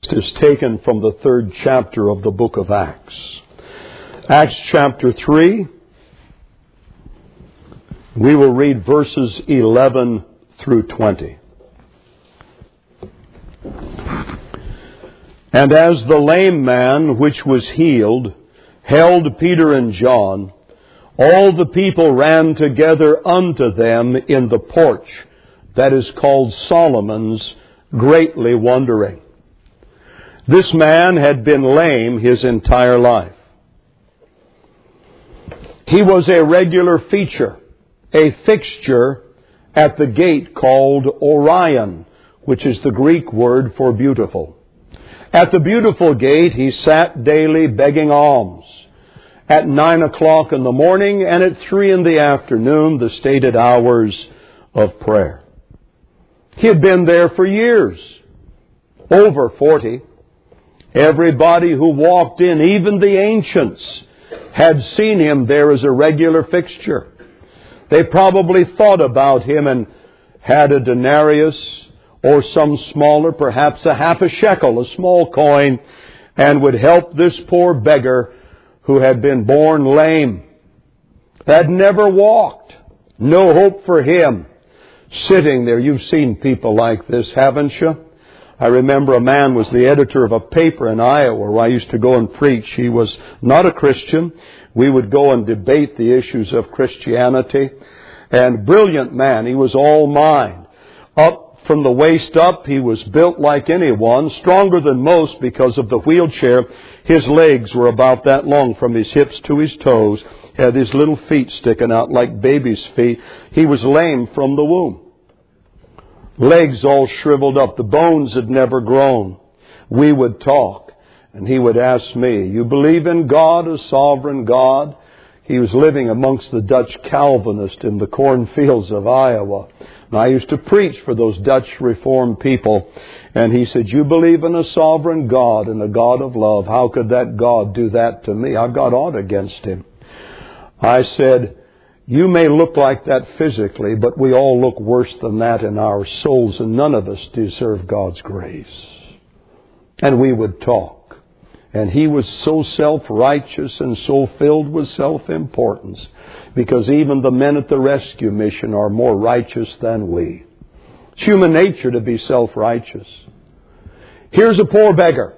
Is taken from the 3rd chapter of the book of Acts. Acts chapter 3, we will read verses 11 through 20. And as the lame man which was healed held Peter and John, all the people ran together unto them in the porch that is called Solomon's, greatly wondering. This man had been lame his entire life. He was a regular feature, a fixture at the gate called Orion, which is the Greek word for beautiful. At the beautiful gate he sat daily begging alms. At 9 o'clock in the morning and at 3 in the afternoon, the stated hours of prayer. He had been there for years, over 40. Everybody who walked in, even the ancients, had seen him there as a regular fixture. They probably thought about him and had a denarius or some smaller, perhaps a half a shekel, a small coin, and would help this poor beggar who had been born lame, had never walked, no hope for him, sitting there. You've seen people like this, haven't you? I remember a man was the editor of a paper in Iowa where I used to go and preach. He was not a Christian. We would go and debate the issues of Christianity. And brilliant man. He was all mind. Up from the waist up, he was built like anyone, stronger than most because of the wheelchair. His legs were about that long from his hips to his toes. He had his little feet sticking out like baby's feet. He was lame from the womb. Legs all shriveled up. The bones had never grown. We would talk, and he would ask me, "You believe in God, a sovereign God?" He was living amongst the Dutch Calvinists in the cornfields of Iowa. And I used to preach for those Dutch Reformed people. And he said, "You believe in a sovereign God and a God of love. How could that God do that to me? I've got aught against him." I said, "You may look like that physically, but we all look worse than that in our souls, and none of us deserve God's grace." And we would talk. And he was so self-righteous and so filled with self-importance, because even the men at the rescue mission are more righteous than we. It's human nature to be self-righteous. Here's a poor beggar,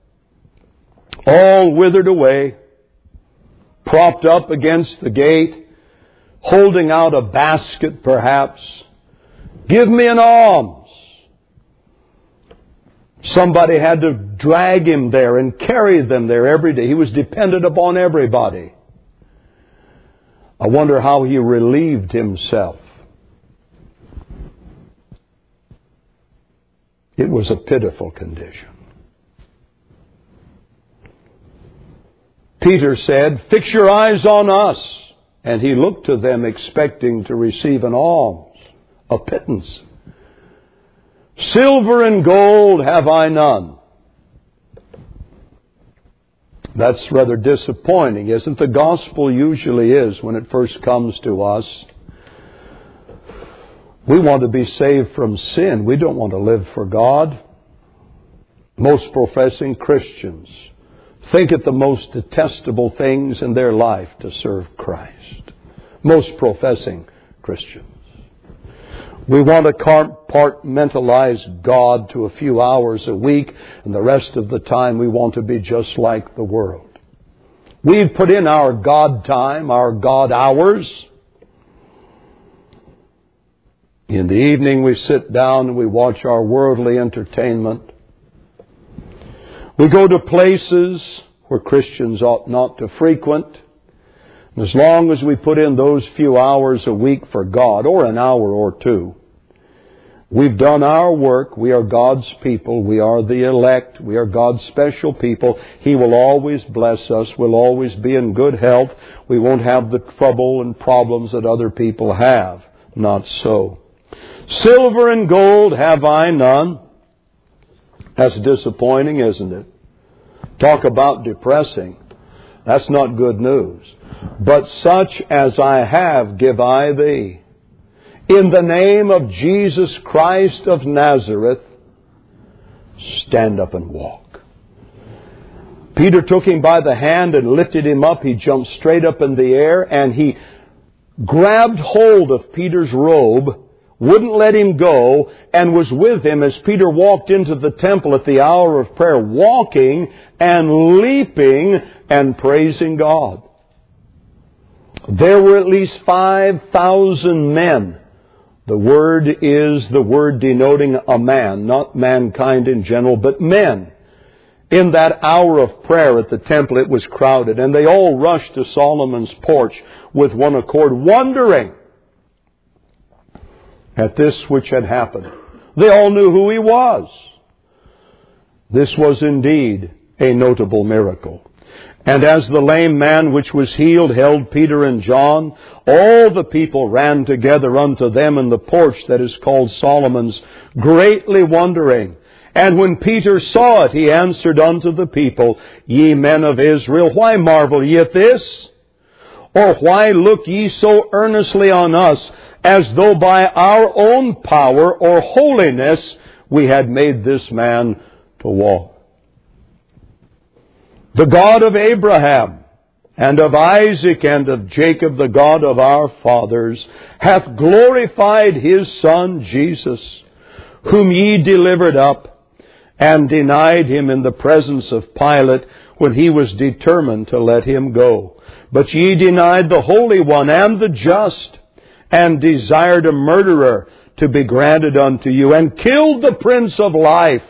all withered away, propped up against the gate, holding out a basket perhaps. "Give me an alms." Somebody had to drag him there and carry them there every day. He was dependent upon everybody. I wonder how he relieved himself. It was a pitiful condition. Peter said, "Fix your eyes on us." And he looked to them expecting to receive an alms, a pittance. "Silver and gold have I none." That's rather disappointing, isn't the gospel usually is when it first comes to us? We want to be saved from sin. We don't want to live for God. Most professing Christians think it the most detestable things in their life to serve Christ. Most professing Christians. We want to compartmentalize God to a few hours a week, and the rest of the time we want to be just like the world. We've put in our God time, our God hours. In the evening we sit down and we watch our worldly entertainment. We go to places where Christians ought not to frequent. And as long as we put in those few hours a week for God, or an hour or two, we've done our work. We are God's people. We are the elect. We are God's special people. He will always bless us. We'll always be in good health. We won't have the trouble and problems that other people have. Not so. "Silver and gold have I none." That's disappointing, isn't it? Talk about depressing. That's not good news. "But such as I have give I thee. In the name of Jesus Christ of Nazareth, stand up and walk. Peter took him by the hand and lifted him up. He jumped straight up in the air, and he grabbed hold of Peter's robe, wouldn't let him go, and was with him as Peter walked into the temple at the hour of prayer, walking and leaping and praising God. There were at least 5,000 men. The word is the word denoting a man, not mankind in general, but men. In that hour of prayer at the temple, it was crowded, and they all rushed to Solomon's porch with one accord, wondering at this which had happened. They all knew who he was. This was indeed a notable miracle. And as the lame man which was healed held Peter and John, all the people ran together unto them in the porch that is called Solomon's, greatly wondering. And when Peter saw it, he answered unto the people, Ye men of Israel, why marvel ye at this? Or why look ye so earnestly on us, as though by our own power or holiness we had made this man to walk? The God of Abraham and of Isaac and of Jacob, the God of our fathers, hath glorified His Son Jesus, whom ye delivered up and denied Him in the presence of Pilate when he was determined to let Him go. But ye denied the Holy One and the just, and desired a murderer to be granted unto you, and killed the Prince of Life.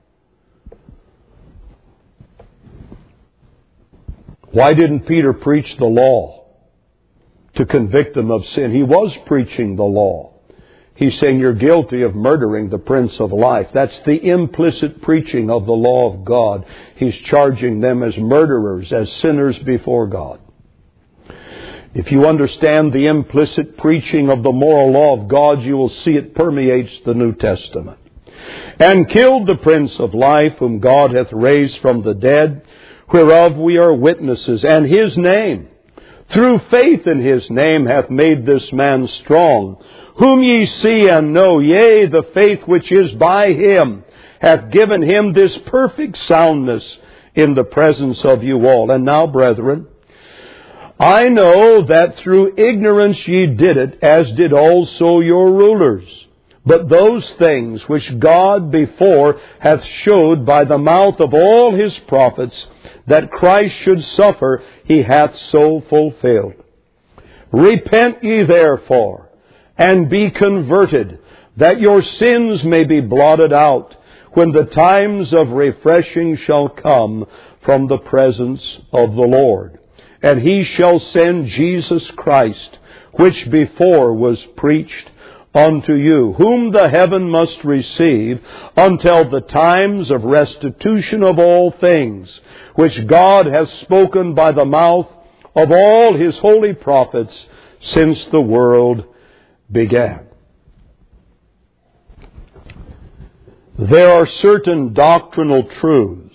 Why didn't Peter preach the law to convict them of sin? He was preaching the law. He's saying you're guilty of murdering the Prince of Life. That's the implicit preaching of the law of God. He's charging them as murderers, as sinners before God. If you understand the implicit preaching of the moral law of God, you will see it permeates the New Testament. And killed the Prince of Life, whom God hath raised from the dead, whereof we are witnesses, and His name, through faith in His name, hath made this man strong, whom ye see and know, yea, the faith which is by Him, hath given Him this perfect soundness in the presence of you all. And now, brethren, I know that through ignorance ye did it, as did also your rulers. But those things which God before hath showed by the mouth of all His prophets, that Christ should suffer, He hath so fulfilled. Repent ye therefore, and be converted, that your sins may be blotted out, when the times of refreshing shall come from the presence of the Lord. And He shall send Jesus Christ, which before was preached unto you, whom the heaven must receive until the times of restitution of all things, which God hath spoken by the mouth of all His holy prophets since the world began. There are certain doctrinal truths,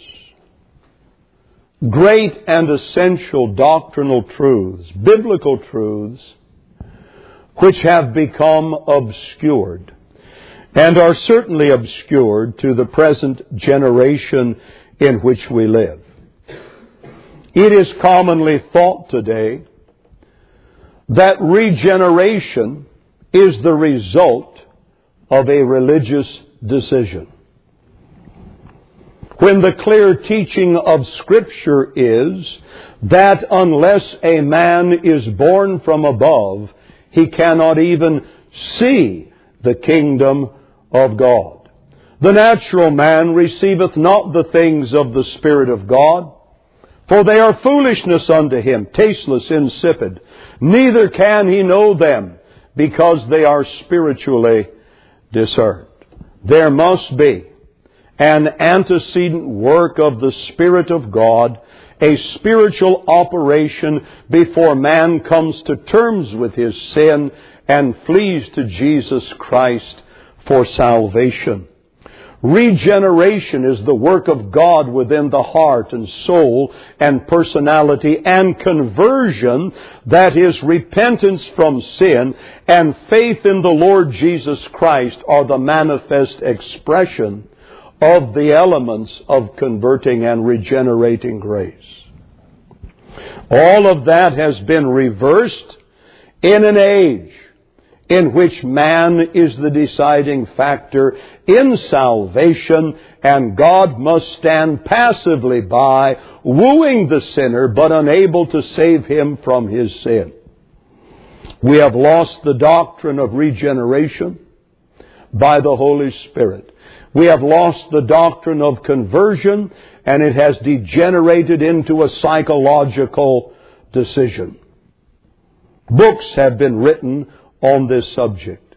great and essential doctrinal truths, biblical truths, which have become obscured, and are certainly obscured to the present generation in which we live. It is commonly thought today that regeneration is the result of a religious decision, when the clear teaching of Scripture is that unless a man is born from above, he cannot even see the kingdom of God. The natural man receiveth not the things of the Spirit of God, for they are foolishness unto him, tasteless, insipid. Neither can he know them, because they are spiritually discerned. There must be an antecedent work of the Spirit of God, a spiritual operation before man comes to terms with his sin and flees to Jesus Christ for salvation. Regeneration is the work of God within the heart and soul and personality, and conversion, that is repentance from sin and faith in the Lord Jesus Christ, are the manifest expression of the elements of converting and regenerating grace. All of that has been reversed in an age in which man is the deciding factor in salvation, and God must stand passively by, wooing the sinner, but unable to save him from his sin. We have lost the doctrine of regeneration by the Holy Spirit. We have lost the doctrine of conversion, and it has degenerated into a psychological decision. Books have been written on this subject.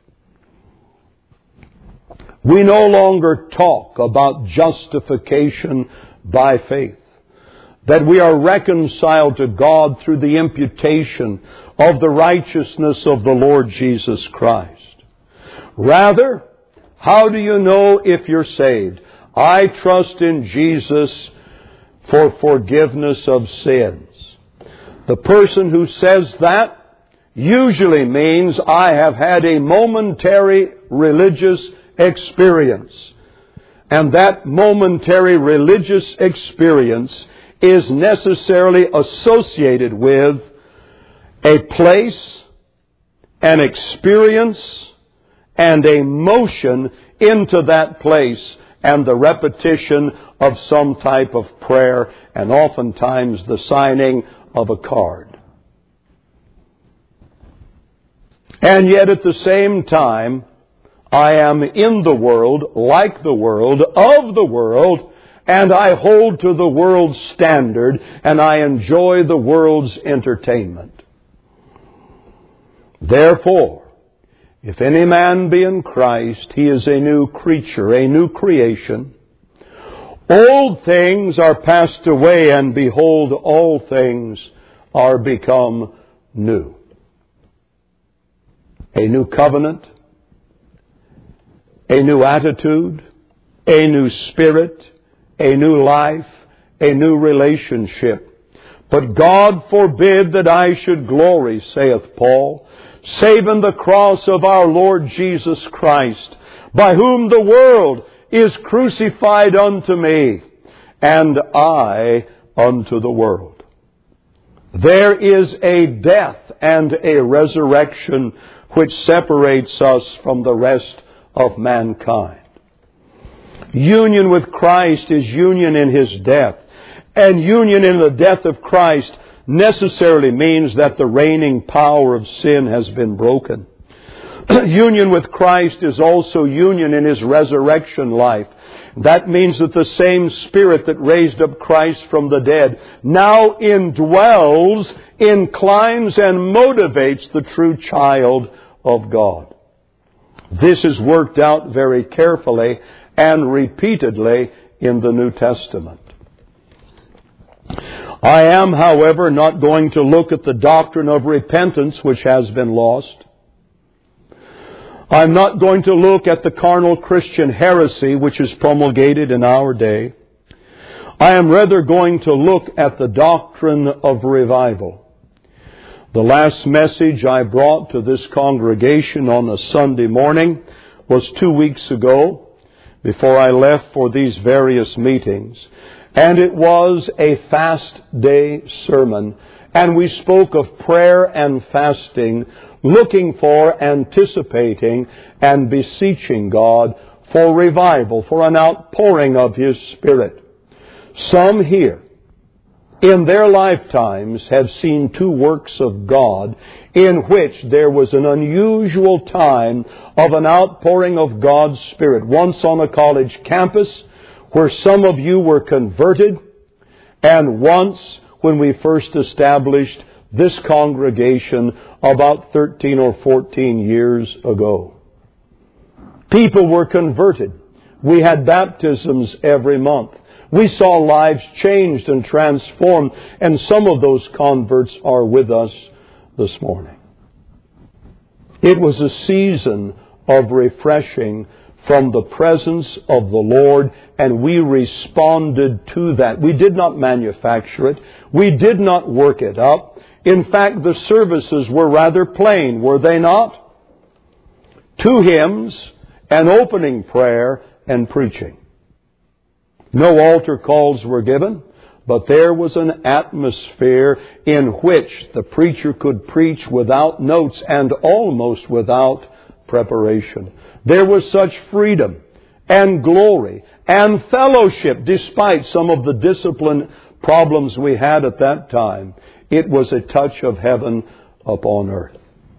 We no longer talk about justification by faith, that we are reconciled to God through the imputation of the righteousness of the Lord Jesus Christ. Rather, how do you know if you're saved? I trust in Jesus for forgiveness of sins. The person who says that usually means I have had a momentary religious experience. And that momentary religious experience is necessarily associated with a place, an experience, and a motion into that place, and the repetition of some type of prayer, and oftentimes the signing of a card. And yet at the same time, I am in the world, like the world, of the world, and I hold to the world's standard, and I enjoy the world's entertainment. Therefore, if any man be in Christ, he is a new creature, a new creation. Old things are passed away, and behold, all things are become new. A new covenant, a new attitude, a new spirit, a new life, a new relationship. But God forbid that I should glory, saith Paul, save in the cross of our Lord Jesus Christ, by whom the world is crucified unto me, and I unto the world. There is a death and a resurrection which separates us from the rest of mankind. Union with Christ is union in His death. And union in the death of Christ necessarily means that the reigning power of sin has been broken. Union with Christ is also union in His resurrection life. That means that the same Spirit that raised up Christ from the dead now indwells, inclines, and motivates the true child of God. This is worked out very carefully and repeatedly in the New Testament. I am, however, not going to look at the doctrine of repentance which has been lost. I'm not going to look at the carnal Christian heresy which is promulgated in our day. I am rather going to look at the doctrine of revival. The last message I brought to this congregation on a Sunday morning was 2 weeks ago, before I left for these various meetings. And it was a fast day sermon. And we spoke of prayer and fasting, looking for, anticipating, and beseeching God for revival, for an outpouring of His Spirit. Some here, in their lifetimes, have seen two works of God in which there was an unusual time of an outpouring of God's Spirit. Once on a college campus, where some of you were converted, and once when we first established this congregation about 13 or 14 years ago. People were converted. We had baptisms every month. We saw lives changed and transformed, and some of those converts are with us this morning. It was a season of refreshing from the presence of the Lord, and we responded to that. We did not manufacture it. We did not work it up. In fact, the services were rather plain, were they not? 2 hymns, an opening prayer, and preaching. No altar calls were given, but there was an atmosphere in which the preacher could preach without notes and almost without preparation. There was such freedom and glory and fellowship despite some of the discipline problems we had at that time. It was a touch of heaven upon earth.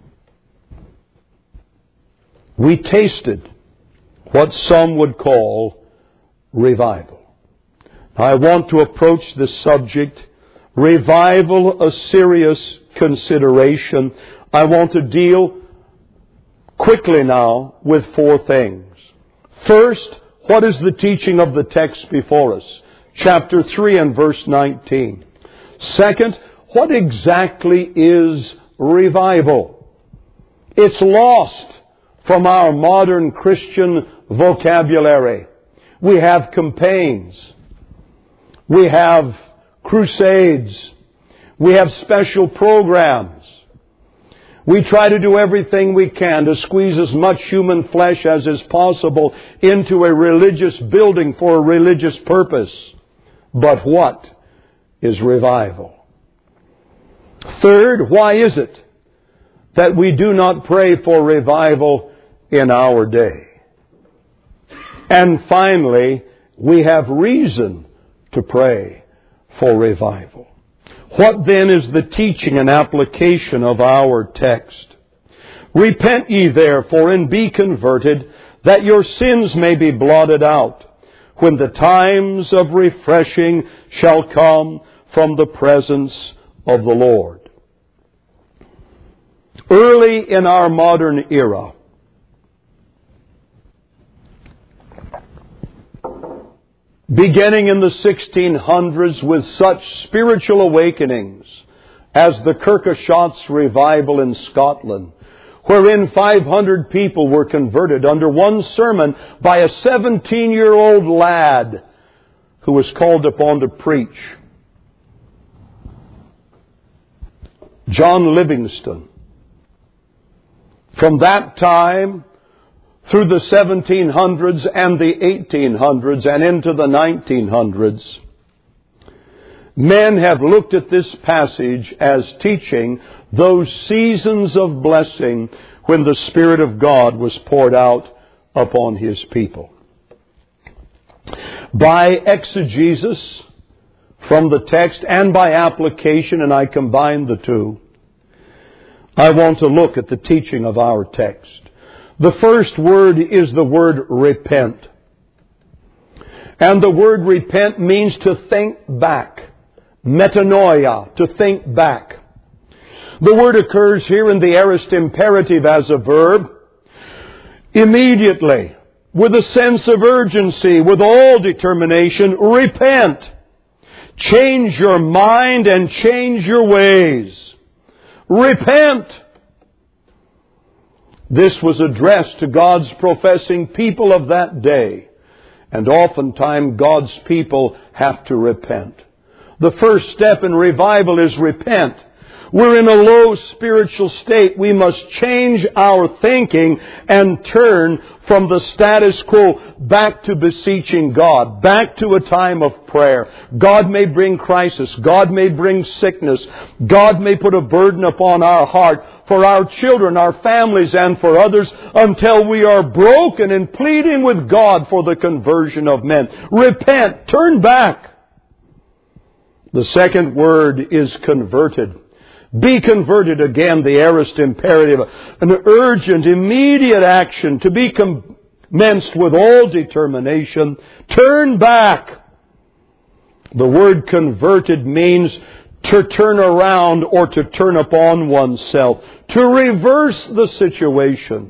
We tasted what some would call revival. I want to approach this subject, revival, a serious consideration. I want to deal quickly now with four things. First, what is the teaching of the text before us? Chapter 3 and verse 19. Second, what exactly is revival? It's lost from our modern Christian vocabulary. We have campaigns. We have crusades. We have special programs. We try to do everything we can to squeeze as much human flesh as is possible into a religious building for a religious purpose. But what is revival? Third, why is it that we do not pray for revival in our day? And finally, we have reason to pray for revival. What then is the teaching and application of our text? Repent ye therefore and be converted, that your sins may be blotted out, when the times of refreshing shall come from the presence of the Lord. Early in our modern era, beginning in the 1600s with such spiritual awakenings as the Kirkoshots revival in Scotland, wherein 500 people were converted under one sermon by a 17-year-old lad who was called upon to preach. John Livingston. From that time, through the 1700s and the 1800s and into the 1900s, men have looked at this passage as teaching those seasons of blessing when the Spirit of God was poured out upon His people. By exegesis from the text and by application, and I combine the two, I want to look at the teaching of our text. The first word is the word repent. And the word repent means to think back. Metanoia, to think back. The word occurs here in the aorist imperative as a verb. Immediately, with a sense of urgency, with all determination, repent. Change your mind and change your ways. Repent. This was addressed to God's professing people of that day. And oftentimes God's people have to repent. The first step in revival is repent. We're in a low spiritual state. We must change our thinking and turn from the status quo back to beseeching God, back to a time of prayer. God may bring crisis. God may bring sickness. God may put a burden upon our heart for our children, our families, and for others until we are broken and pleading with God for the conversion of men. Repent. Turn back. The second word is converted. Be converted, again, the aorist imperative. An urgent, immediate action to be commenced with all determination. Turn back. The word converted means to turn around or to turn upon oneself. To reverse the situation.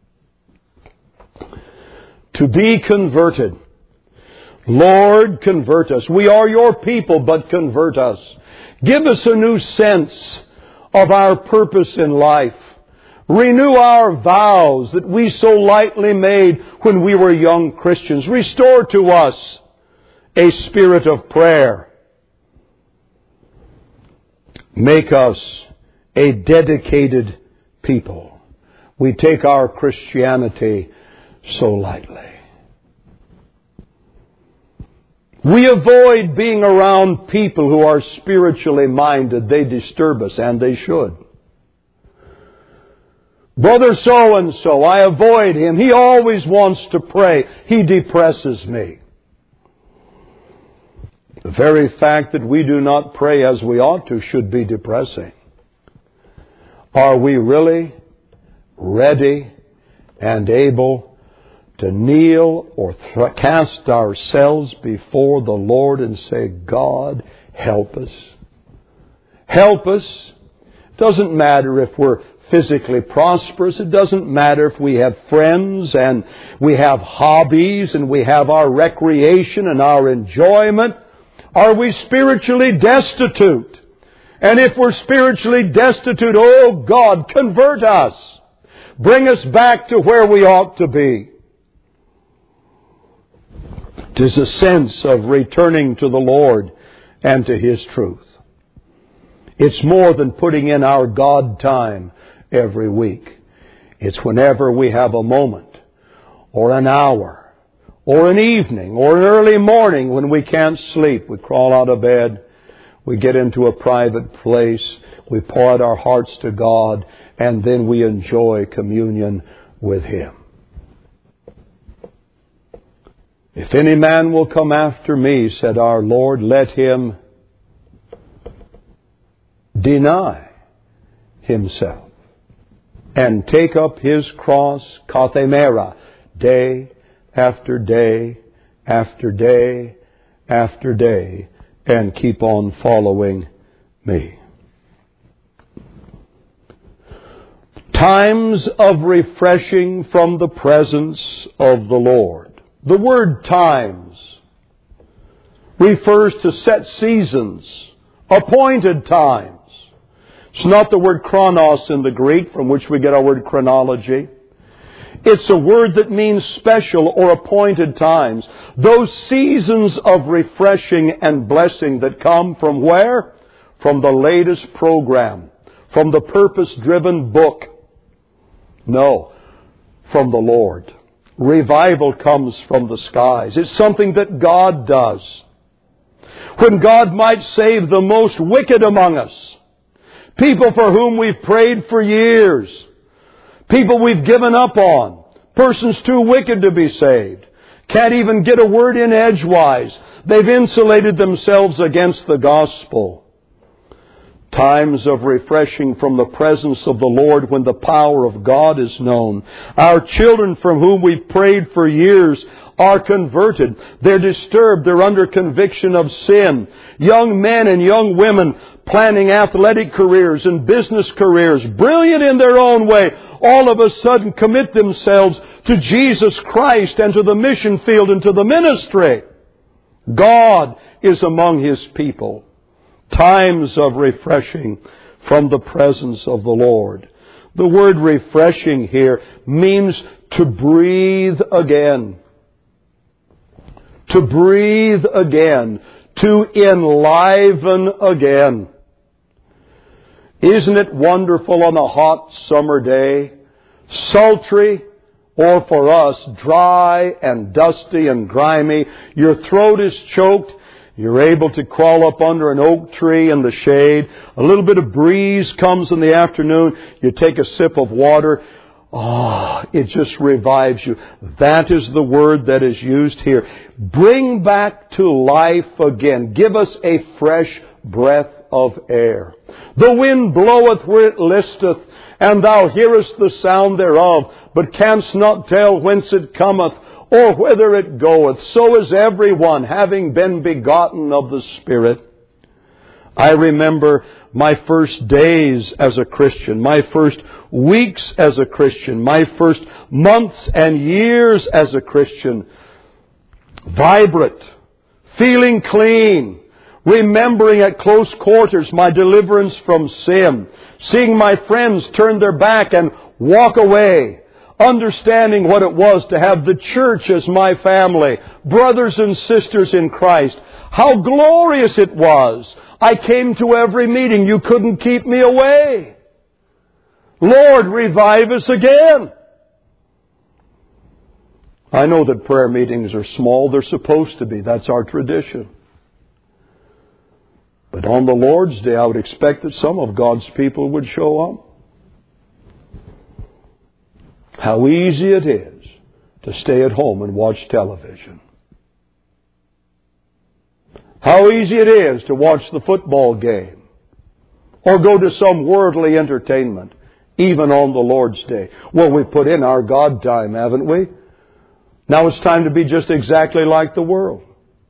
To be converted. Lord, convert us. We are your people, but convert us. Give us a new sense of our purpose in life. Renew our vows that we so lightly made when we were young Christians. Restore to us a spirit of prayer. Make us a dedicated people. We take our Christianity so lightly. We avoid being around people who are spiritually minded. They disturb us, and they should. Brother so-and-so, I avoid him. He always wants to pray. He depresses me. The very fact that we do not pray as we ought to should be depressing. Are we really ready and able to kneel or cast ourselves before the Lord and say, God, help us? Help us. It doesn't matter if we're physically prosperous. It doesn't matter if we have friends and we have hobbies and we have our recreation and our enjoyment. Are we spiritually destitute? And if we're spiritually destitute, oh God, convert us. Bring us back to where we ought to be. It is a sense of returning to the Lord and to His truth. It's more than putting in our God time every week. It's whenever we have a moment, or an hour, or an evening, or an early morning when we can't sleep. We crawl out of bed, we get into a private place, we pour out our hearts to God, and then we enjoy communion with Him. If any man will come after me, said our Lord, let him deny himself and take up his cross, kathemera, day after day after day after day, and keep on following me. Times of refreshing from the presence of the Lord. The word times refers to set seasons, appointed times. It's not the word chronos in the Greek, from which we get our word chronology. It's a word that means special or appointed times. Those seasons of refreshing and blessing that come from where? From the latest program. From the purpose-driven book. No, from the Lord. Revival comes from the skies. It's something that God does. When God might save the most wicked among us, people for whom we've prayed for years, people we've given up on, persons too wicked to be saved, can't even get a word in edgewise. They've insulated themselves against the gospel. Times of refreshing from the presence of the Lord when the power of God is known. Our children from whom we've prayed for years are converted. They're disturbed. They're under conviction of sin. Young men and young women planning athletic careers and business careers, brilliant in their own way, all of a sudden commit themselves to Jesus Christ and to the mission field and to the ministry. God is among His people. Times of refreshing from the presence of the Lord. The word refreshing here means to breathe again. To breathe again. To enliven again. Isn't it wonderful on a hot summer day? Sultry, or for us, dry and dusty and grimy. Your throat is choked. You're able to crawl up under an oak tree in the shade. A little bit of breeze comes in the afternoon. You take a sip of water. Oh, it just revives you. That is the word that is used here. Bring back to life again. Give us a fresh breath of air. The wind bloweth where it listeth, and thou hearest the sound thereof, but canst not tell whence it cometh, or whither it goeth. So is everyone, having been begotten of the Spirit. I remember my first days as a Christian, my first weeks as a Christian, my first months and years as a Christian. Vibrant, feeling clean, remembering at close quarters my deliverance from sin, seeing my friends turn their back and walk away, understanding what it was to have the church as my family, brothers and sisters in Christ. How glorious it was. I came to every meeting. You couldn't keep me away. Lord, revive us again. I know that prayer meetings are small. They're supposed to be. That's our tradition. But on the Lord's Day, I would expect that some of God's people would show up. How easy it is to stay at home and watch television. How easy it is to watch the football game or go to some worldly entertainment, even on the Lord's Day. Well, we put in our God time, haven't we? Now it's time to be just exactly like the world.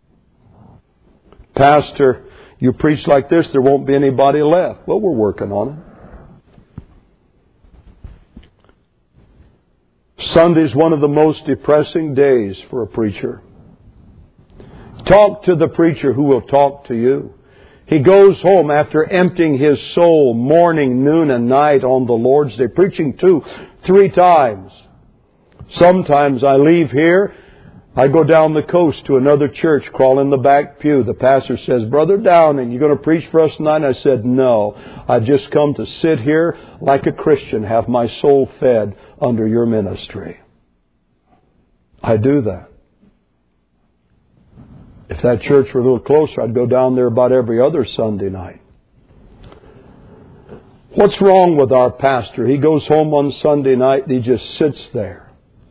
Pastor, you preach like this, there won't be anybody left. Well, we're working on it. Sunday's one of the most depressing days for a preacher. Talk to the preacher who will talk to you. He goes home after emptying his soul morning, noon, and night on the Lord's Day, preaching 2-3 times. Sometimes I leave here, I go down the coast to another church, crawl in the back pew. The pastor says, Brother Downing, you going to preach for us tonight? I said, no. I've just come to sit here like a Christian, have my soul fed under your ministry. I do that. If that church were a little closer, I'd go down there about every other Sunday night. What's wrong with our pastor? He goes home on Sunday night and he just sits there,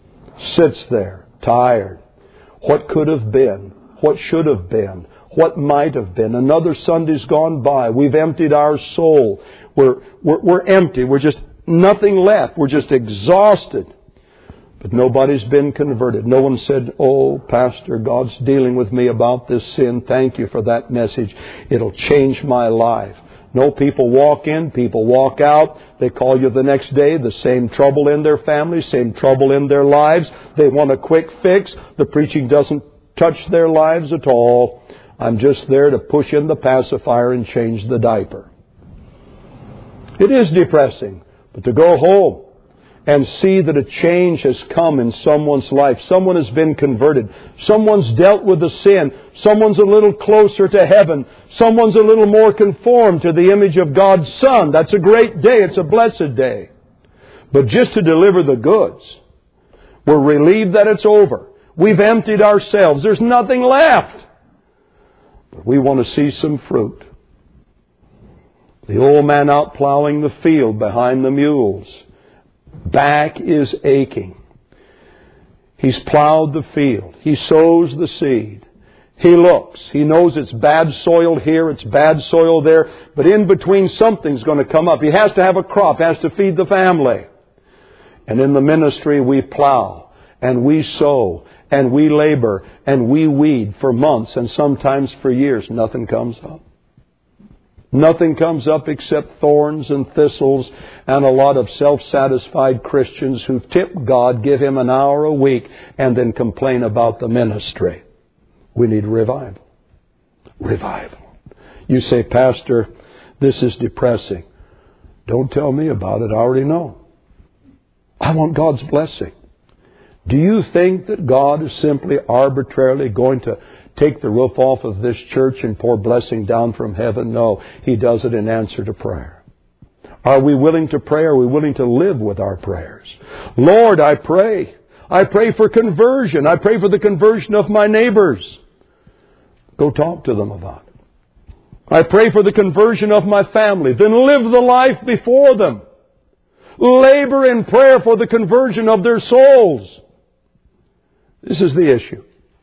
tired. What could have been? What should have been? What might have been? Another Sunday's gone by. We've emptied our soul. We're empty. We're just nothing left. We're just exhausted. But nobody's been converted. No one said, oh, Pastor, God's dealing with me about this sin. Thank you for that message. It'll change my life. No, people walk in, people walk out. They call you the next day, the same trouble in their family, same trouble in their lives. They want a quick fix. The preaching doesn't touch their lives at all. I'm just there to push in the pacifier and change the diaper. It is depressing, but to go home and see that a change has come in someone's life. Someone has been converted. Someone's dealt with the sin. Someone's a little closer to heaven. Someone's a little more conformed to the image of God's Son. That's a great day. It's a blessed day. But just to deliver the goods, we're relieved that it's over. We've emptied ourselves. There's nothing left. But we want to see some fruit. The old man out plowing the field behind the mules. Back is aching. He's plowed the field. He sows the seed. He looks. He knows it's bad soil here, it's bad soil there, but in between something's going to come up. He has to have a crop, has to feed the family. And in the ministry we plow, and we sow, and we labor, and we weed for months and sometimes for years. Nothing comes up. Nothing comes up except thorns and thistles and a lot of self-satisfied Christians who tip God, give Him an hour a week, and then complain about the ministry. We need revival. Revival. You say, Pastor, this is depressing. Don't tell me about it. I already know. I want God's blessing. Do you think that God is simply arbitrarily going to take the roof off of this church and pour blessing down from heaven? No, He does it in answer to prayer. Are we willing to pray? Are we willing to live with our prayers? Lord, I pray. I pray for conversion. I pray for the conversion of my neighbors. Go talk to them about it. I pray for the conversion of my family. Then live the life before them. Labor in prayer for the conversion of their souls. This is the issue.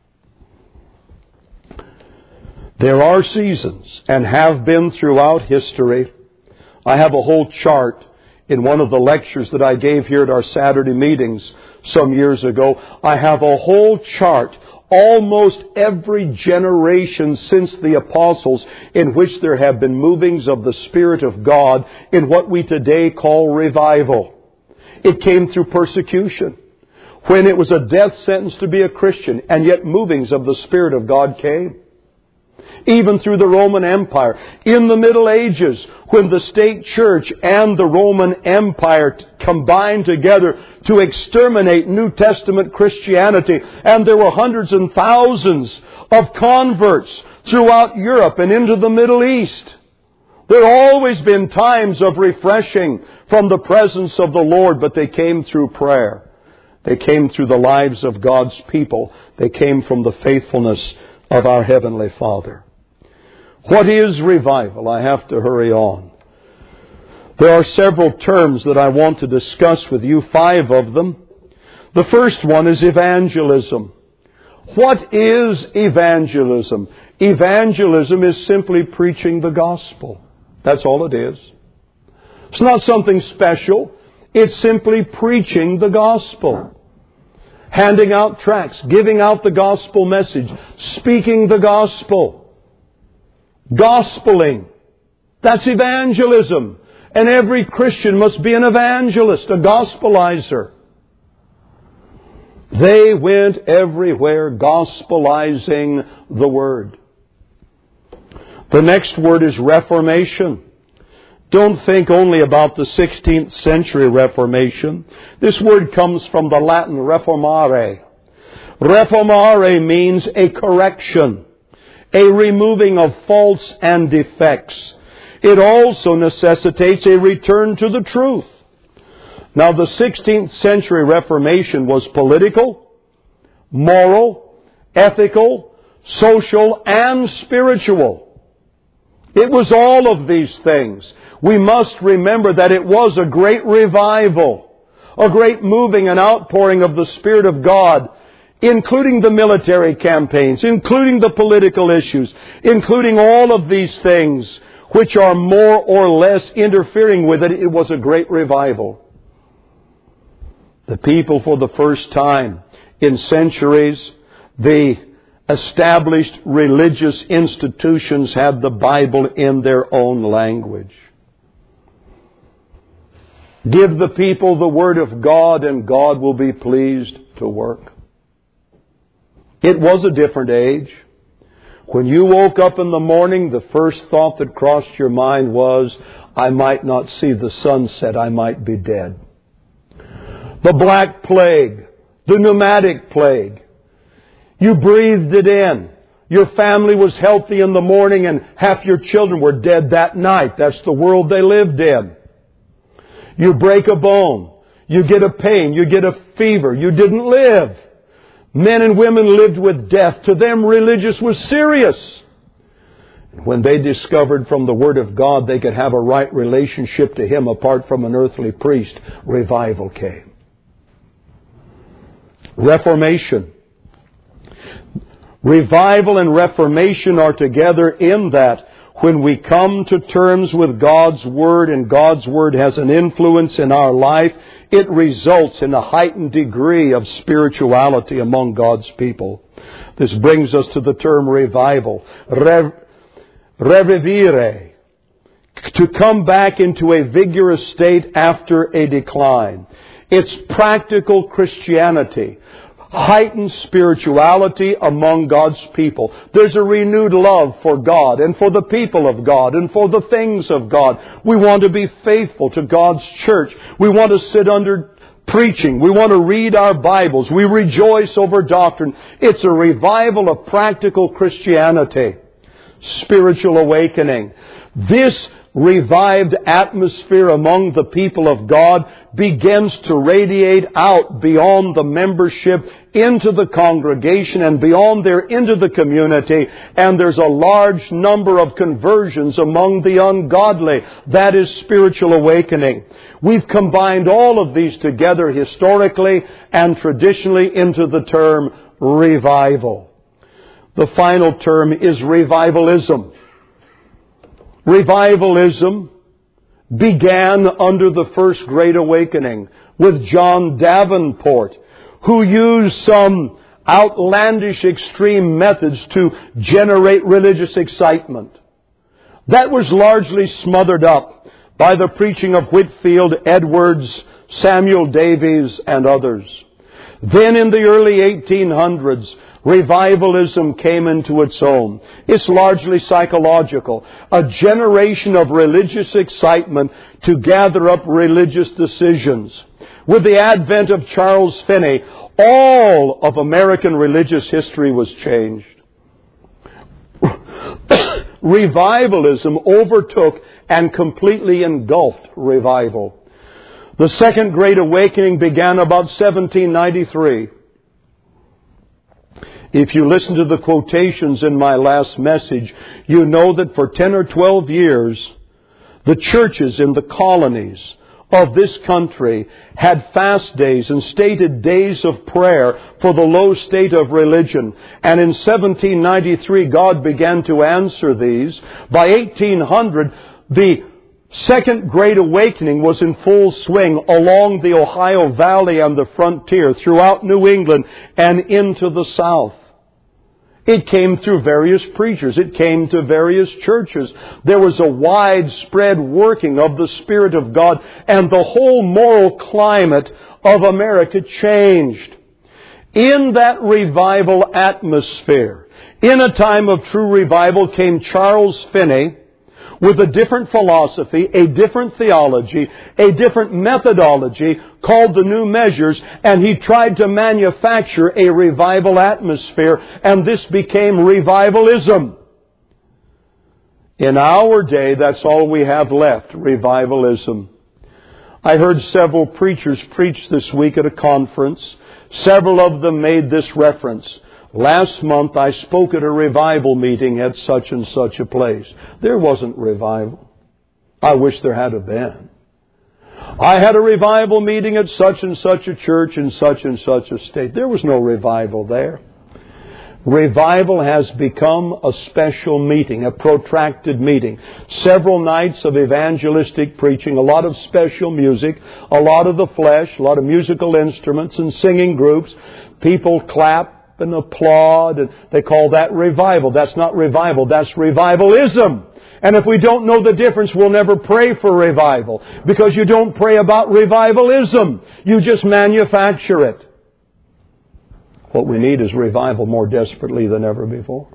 There are seasons, and have been throughout history. I have a whole chart in one of the lectures that I gave here at our Saturday meetings some years ago. I have a whole chart, almost every generation since the apostles, in which there have been movings of the Spirit of God in what we today call revival. It came through persecution, when it was a death sentence to be a Christian, and yet movings of the Spirit of God came. Even through the Roman Empire. In the Middle Ages, when the state church and the Roman Empire combined together to exterminate New Testament Christianity, and there were hundreds and thousands of converts throughout Europe and into the Middle East. There have always been times of refreshing from the presence of the Lord, but they came through prayer. They came through the lives of God's people. They came from the faithfulness of our Heavenly Father. What is revival? I have to hurry on. There are several terms that I want to discuss with you, 5 of them. The first one is evangelism. What is evangelism? Evangelism is simply preaching the gospel. That's all it is. It's not something special. It's simply preaching the gospel. Handing out tracts, giving out the gospel message, speaking the gospel. Gospeling. That's evangelism. And every Christian must be an evangelist, a gospelizer. They went everywhere gospelizing the Word. The next word is Reformation. Don't think only about the 16th century Reformation. This word comes from the Latin reformare. Reformare means a correction, a removing of faults and defects. It also necessitates a return to the truth. Now, the 16th century Reformation was political, moral, ethical, social, and spiritual. It was all of these things. We must remember that it was a great revival, a great moving and outpouring of the Spirit of God, including the military campaigns, including the political issues, including all of these things which are more or less interfering with it. It was a great revival. The people, for the first time in centuries, the established religious institutions had the Bible in their own language. Give the people the Word of God and God will be pleased to work. It was a different age. When you woke up in the morning, the first thought that crossed your mind was, I might not see the sunset, I might be dead. The Black Plague, the pneumatic plague. You breathed it in. Your family was healthy in the morning and half your children were dead that night. That's the world they lived in. You break a bone. You get a pain. You get a fever. You didn't live. Men and women lived with death. To them, religious was serious. When they discovered from the Word of God they could have a right relationship to Him apart from an earthly priest, revival came. Reformation. Revival and Reformation are together in that when we come to terms with God's Word and God's Word has an influence in our life, it results in a heightened degree of spirituality among God's people. This brings us to the term revival. Revivire. To come back into a vigorous state after a decline. It's practical Christianity. Heightened spirituality among God's people. There's a renewed love for God and for the people of God and for the things of God. We want to be faithful to God's church. We want to sit under preaching. We want to read our Bibles. We rejoice over doctrine. It's a revival of practical Christianity. Spiritual awakening. This revived atmosphere among the people of God begins to radiate out beyond the membership into the congregation and beyond there into the community. And there's a large number of conversions among the ungodly. That is spiritual awakening. We've combined all of these together historically and traditionally into the term revival. The final term is revivalism. Revivalism began under the First Great Awakening with John Davenport, who used some outlandish extreme methods to generate religious excitement. That was largely smothered up by the preaching of Whitefield, Edwards, Samuel Davies, and others. Then in the early 1800s, revivalism came into its own. It's largely psychological. A generation of religious excitement to gather up religious decisions. With the advent of Charles Finney, all of American religious history was changed. Revivalism overtook and completely engulfed revival. The Second Great Awakening began about 1793. If you listen to the quotations in my last message, you know that for 10 or 12 years, the churches in the colonies of this country had fast days and stated days of prayer for the low state of religion. And in 1793, God began to answer these. By 1800, the Second Great Awakening was in full swing along the Ohio Valley and the frontier, throughout New England and into the South. It came through various preachers. It came to various churches. There was a widespread working of the Spirit of God, and the whole moral climate of America changed. In that revival atmosphere, in a time of true revival, came Charles Finney with a different philosophy, a different theology, a different methodology called the New Measures, and he tried to manufacture a revival atmosphere, and this became revivalism. In our day, that's all we have left, revivalism. I heard several preachers preach this week at a conference. Several of them made this reference. Last month I spoke at a revival meeting at such and such a place. There wasn't revival. I wish there had been. I had a revival meeting at such and such a church in such and such a state. There was no revival there. Revival has become a special meeting, a protracted meeting. Several nights of evangelistic preaching, a lot of special music, a lot of the flesh, a lot of musical instruments and singing groups. People clap and applaud, and they call that revival. That's not revival, that's revivalism. And if we don't know the difference, we'll never pray for revival, because you don't pray about revivalism. You just manufacture it. What we need is revival more desperately than ever before.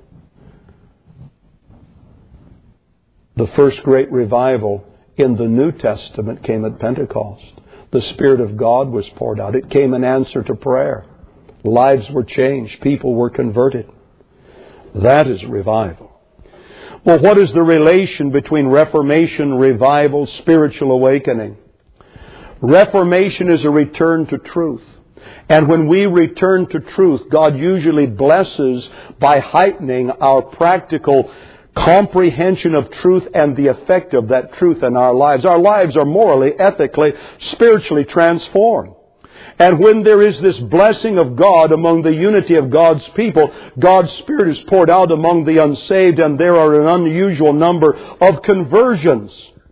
The first great revival in the New Testament came at Pentecost. The Spirit of God was poured out. It came in answer to prayer. Lives were changed. People were converted. That is revival. Well, what is the relation between Reformation, revival, spiritual awakening? Reformation is a return to truth. And when we return to truth, God usually blesses by heightening our practical comprehension of truth and the effect of that truth in our lives. Our lives are morally, ethically, spiritually transformed. And when there is this blessing of God among the unity of God's people, God's Spirit is poured out among the unsaved, and there are an unusual number of conversions.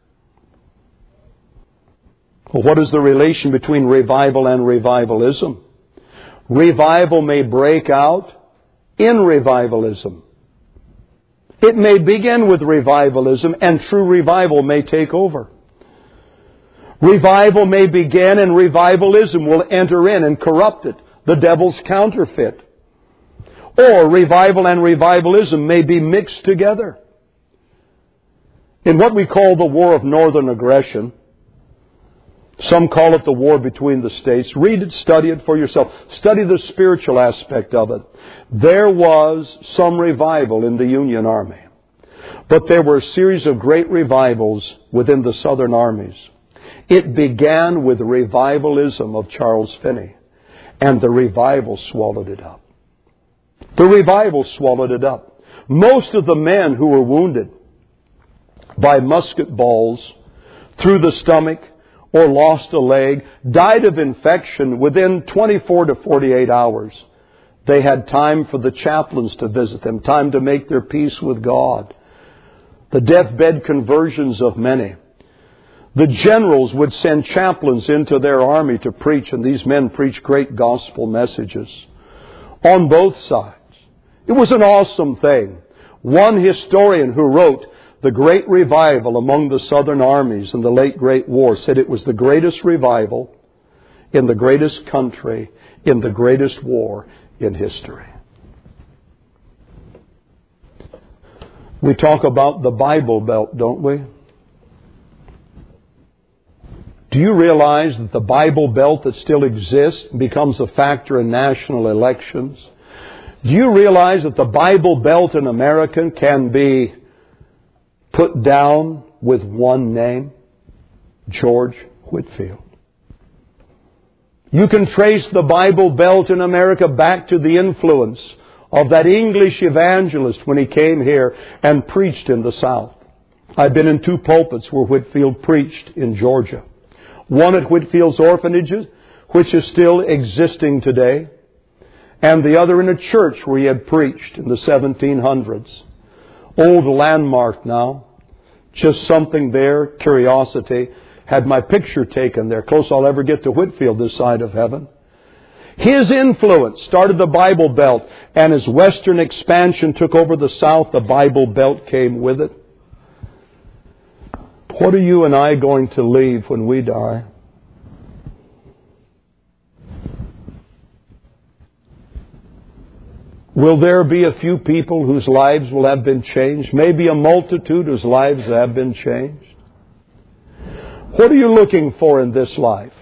Well, what is the relation between revival and revivalism? Revival may break out in revivalism. It may begin with revivalism, and true revival may take over. Revival may begin, and revivalism will enter in and corrupt it, the devil's counterfeit. Or revival and revivalism may be mixed together. In what we call the war of northern aggression, some call it the war between the states. Read it, study it for yourself. Study the spiritual aspect of it. There was some revival in the Union Army. But there were a series of great revivals within the Southern armies. It began with the revivalism of Charles Finney. And the revival swallowed it up. The revival swallowed it up. Most of the men who were wounded by musket balls through the stomach or lost a leg died of infection within 24 to 48 hours. They had time for the chaplains to visit them, time to make their peace with God. The deathbed conversions of many. The generals would send chaplains into their army to preach, and these men preached great gospel messages on both sides. It was an awesome thing. One historian who wrote the great revival among the Southern armies in the late Great War said it was the greatest revival in the greatest country in the greatest war in history. We talk about the Bible Belt, don't we? Do you realize that the Bible Belt that still exists becomes a factor in national elections? Do you realize that the Bible Belt in America can be put down with one name? George Whitefield. You can trace the Bible Belt in America back to the influence of that English evangelist when he came here and preached in the South. I've been in 2 pulpits where Whitefield preached in Georgia. One at Whitefield's orphanages, which is still existing today, and the other in a church where he had preached in the 1700s. Old landmark now. Just something there, curiosity. Had my picture taken there. Close I'll ever get to Whitefield this side of heaven. His influence started the Bible Belt, and as Western expansion took over the South, the Bible Belt came with it. What are you and I going to leave when we die? Will there be a few people whose lives will have been changed? Maybe a multitude whose lives have been changed? What are you looking for in this life?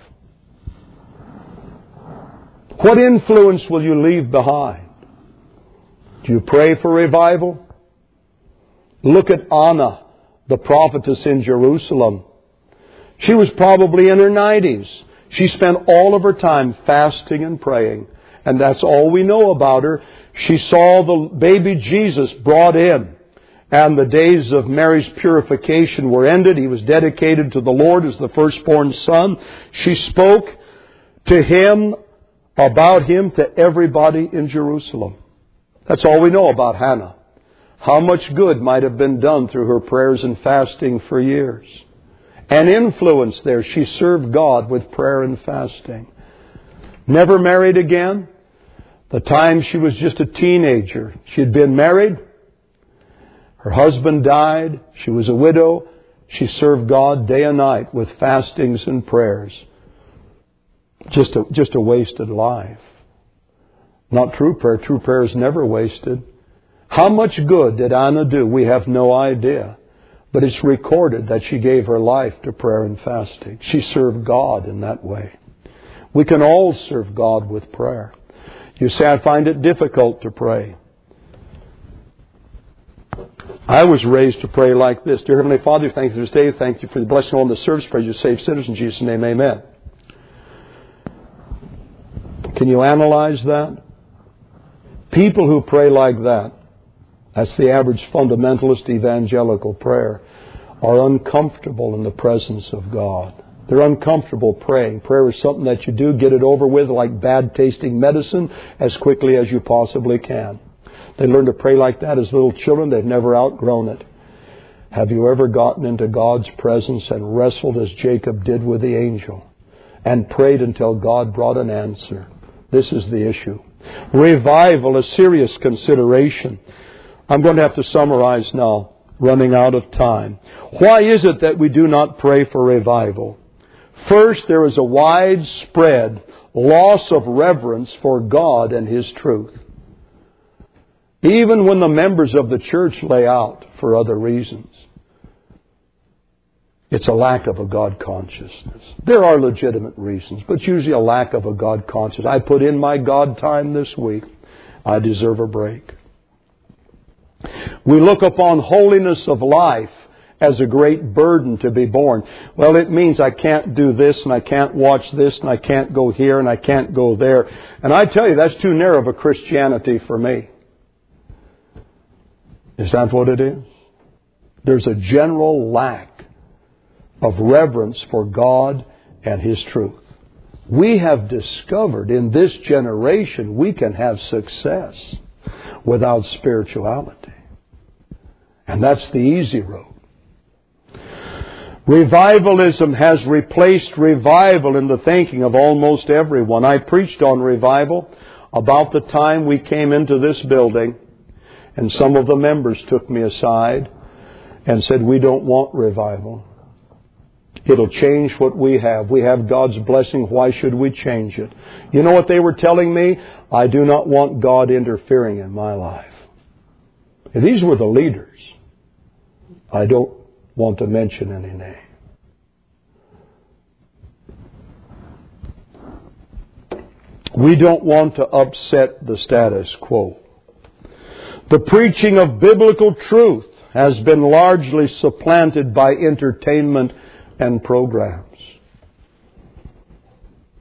What influence will you leave behind? Do you pray for revival? Look at Anna, the prophetess in Jerusalem. She was probably in her 90s. She spent all of her time fasting and praying. And that's all we know about her. She saw the baby Jesus brought in. And the days of Mary's purification were ended. He was dedicated to the Lord as the firstborn son. She spoke to him, about him, to everybody in Jerusalem. That's all we know about Hannah. How much good might have been done through her prayers and fasting for years. An influence there. She served God with prayer and fasting. Never married again. The time she was just a teenager. She had been married. Her husband died. She was a widow. She served God day and night with fastings and prayers. Just a wasted life. Not true prayer. True prayer is never wasted. How much good did Anna do? We have no idea. But it's recorded that she gave her life to prayer and fasting. She served God in that way. We can all serve God with prayer. You say, I find it difficult to pray. I was raised to pray like this. Dear Heavenly Father, thank you for this day. Thank you for the blessing on the service. Pray you save sinners in Jesus' name. Amen. Can you analyze that? People who pray like that, that's the average fundamentalist evangelical prayer, are uncomfortable in the presence of God. They're uncomfortable praying. Prayer is something that you do, get it over with like bad tasting medicine as quickly as you possibly can. They learn to pray like that as little children. They've never outgrown it. Have you ever gotten into God's presence and wrestled as Jacob did with the angel and prayed until God brought an answer? This is the issue. Revival, a serious consideration. I'm going to have to summarize now, running out of time. Why is it that we do not pray for revival? First, there is a widespread loss of reverence for God and His truth. Even when the members of the church lay out for other reasons. It's a lack of a God consciousness. There are legitimate reasons, but usually a lack of a God consciousness. I put in my God time this week. I deserve a break. We look upon holiness of life as a great burden to be borne. Well, it means I can't do this and I can't watch this and I can't go here and I can't go there. And I tell you, that's too narrow of a Christianity for me. Is that what it is? There's a general lack of reverence for God and His truth. We have discovered in this generation we can have success without spirituality. And that's the easy road. Revivalism has replaced revival in the thinking of almost everyone. I preached on revival about the time we came into this building, and some of the members took me aside and said, we don't want revival. It'll change what we have. We have God's blessing. Why should we change it? You know what they were telling me? I do not want God interfering in my life. And these were the leaders. I don't want to mention any name. We don't want to upset the status quo. The preaching of biblical truth has been largely supplanted by entertainment and programs.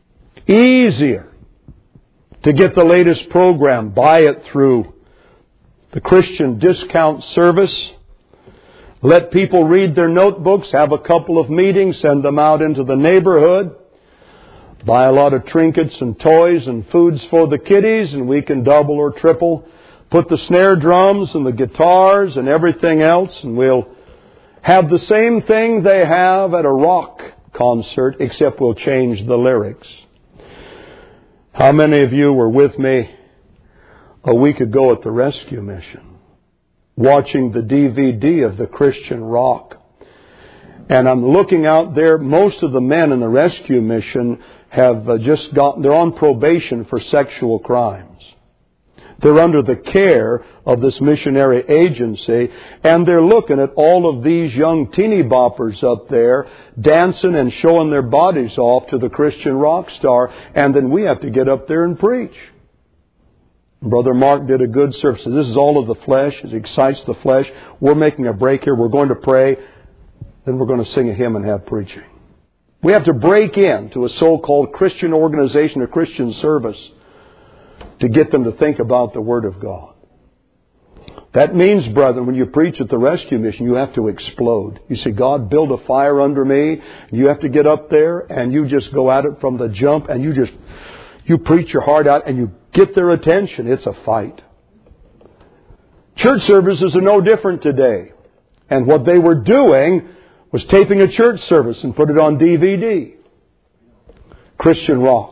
Easier to get the latest program. Buy it through the Christian discount service. Let people read their notebooks, have a couple of meetings, send them out into the neighborhood. Buy a lot of trinkets and toys and foods for the kiddies, and we can double or triple. Put the snare drums and the guitars and everything else, and we'll have the same thing they have at a rock concert, except we'll change the lyrics. How many of you were with me a week ago at the rescue mission, watching the DVD of the Christian rock? And I'm looking out there, most of the men in the rescue mission have they're on probation for sexual crimes. They're under the care of this missionary agency, and they're looking at all of these young teeny boppers up there dancing and showing their bodies off to the Christian rock star, and then we have to get up there and preach. Brother Mark did a good service. This is all of the flesh. It excites the flesh. We're making a break here. We're going to pray. Then we're going to sing a hymn and have preaching. We have to break into a so-called Christian organization, a Christian service, to get them to think about the Word of God. That means, brethren, when you preach at the rescue mission, you have to explode. You say, God, build a fire under me. You have to get up there and you just go at it from the jump and you preach your heart out and you get their attention. It's a fight. Church services are no different today. And what they were doing was taping a church service and put it on DVD. Christian rock.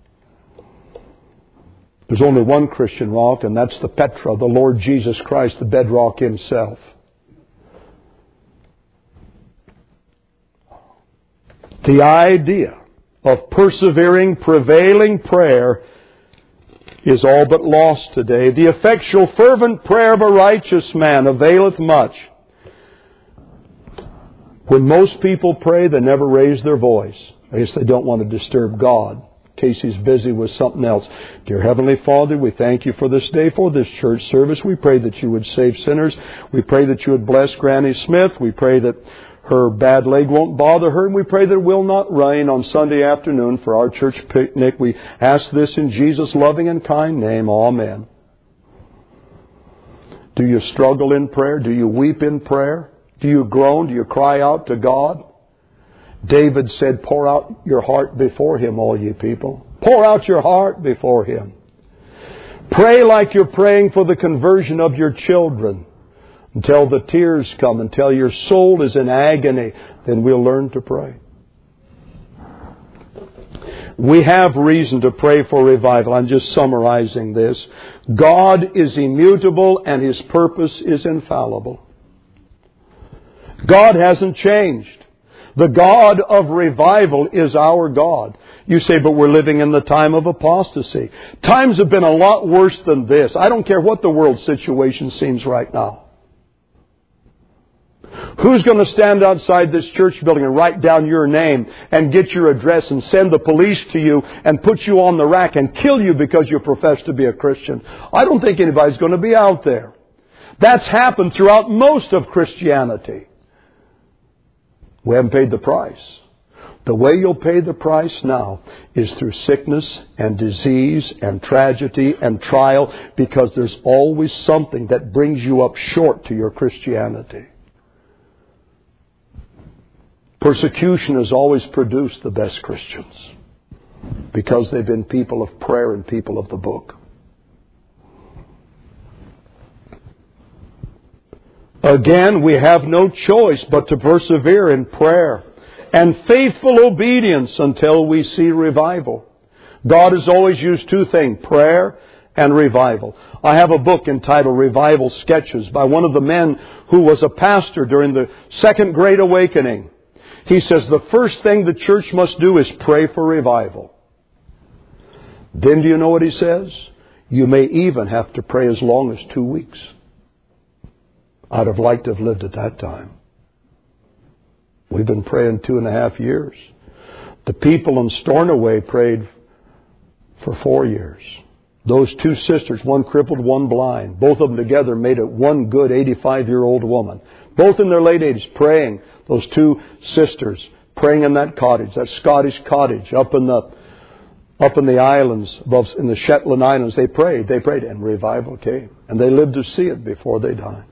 There's only one Christian rock, and that's the Petra, the Lord Jesus Christ, the bedrock Himself. The idea of persevering, prevailing prayer is all but lost today. The effectual, fervent prayer of a righteous man availeth much. When most people pray, they never raise their voice. I guess they don't want to disturb God. Casey's busy with something else. Dear Heavenly Father, we thank you for this day, for this church service. We pray that you would save sinners. We pray that you would bless Granny Smith. We pray that her bad leg won't bother her. And we pray that it will not rain on Sunday afternoon for our church picnic. We ask this in Jesus' loving and kind name. Amen. Do you struggle in prayer? Do you weep in prayer? Do you groan? Do you cry out to God? David said, pour out your heart before Him, all ye people. Pour out your heart before Him. Pray like you're praying for the conversion of your children until the tears come, until your soul is in agony. Then we'll learn to pray. We have reason to pray for revival. I'm just summarizing this. God is immutable and His purpose is infallible. God hasn't changed. The God of revival is our God. You say, but we're living in the time of apostasy. Times have been a lot worse than this. I don't care what the world situation seems right now. Who's going to stand outside this church building and write down your name and get your address and send the police to you and put you on the rack and kill you because you profess to be a Christian? I don't think anybody's going to be out there. That's happened throughout most of Christianity. We haven't paid the price. The way you'll pay the price now is through sickness and disease and tragedy and trial, because there's always something that brings you up short to your Christianity. Persecution has always produced the best Christians because they've been people of prayer and people of the book. Again, we have no choice but to persevere in prayer and faithful obedience until we see revival. God has always used two things, prayer and revival. I have a book entitled Revival Sketches by one of the men who was a pastor during the Second Great Awakening. He says the first thing the church must do is pray for revival. Then do you know what he says? You may even have to pray as long as 2 weeks. I'd have liked to have lived at that time. We've been praying 2.5 years. The people in Stornoway prayed for 4 years. Those two sisters, one crippled, one blind, both of them together made it one good 85-year-old woman. Both in their late 80s praying, those two sisters praying in that cottage, that Scottish cottage up Up in the islands, in the Shetland Islands, they prayed, and revival came. And they lived to see it before they died.